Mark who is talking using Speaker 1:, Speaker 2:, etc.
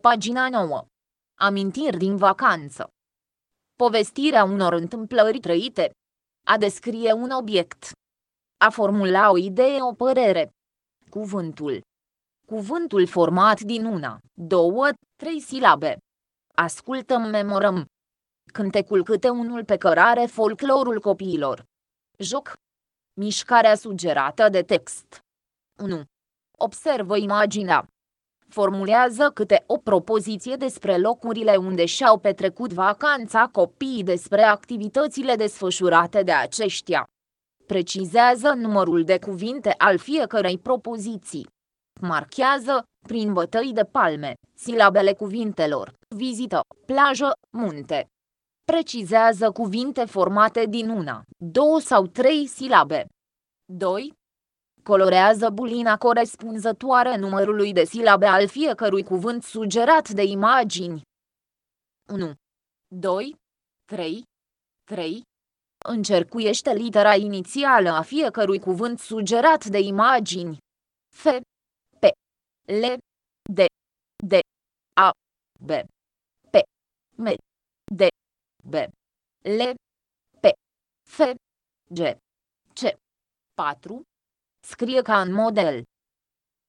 Speaker 1: Pagina 9. Amintiri din vacanță. Povestirea unor întâmplări trăite. A descrie un obiect. A formula o idee, o părere. Cuvântul. Cuvântul format din una, două, trei silabe. Ascultăm, memorăm. Cântecul câte unul pe cărare, folclorul copiilor. Joc. Mișcarea sugerată de text. 1. Observă imaginea. Formulează câte o propoziție despre locurile unde și-au petrecut vacanța copiii, despre activitățile desfășurate de aceștia. Precizează numărul de cuvinte al fiecărei propoziții. Marchează, prin bătăi de palme, silabele cuvintelor: vizită, plajă, munte. Precizează cuvinte formate din una, două sau trei silabe. 2. Colorează bulina corespunzătoare numărului de silabe al fiecărui cuvânt sugerat de imagini. 1, 2, 3, 3. Încercuiește litera inițială a fiecărui cuvânt sugerat de imagini. F, P, L, D, A, B, P, M, D, B, L, P, F, G, C. 4. Scrie ca în model.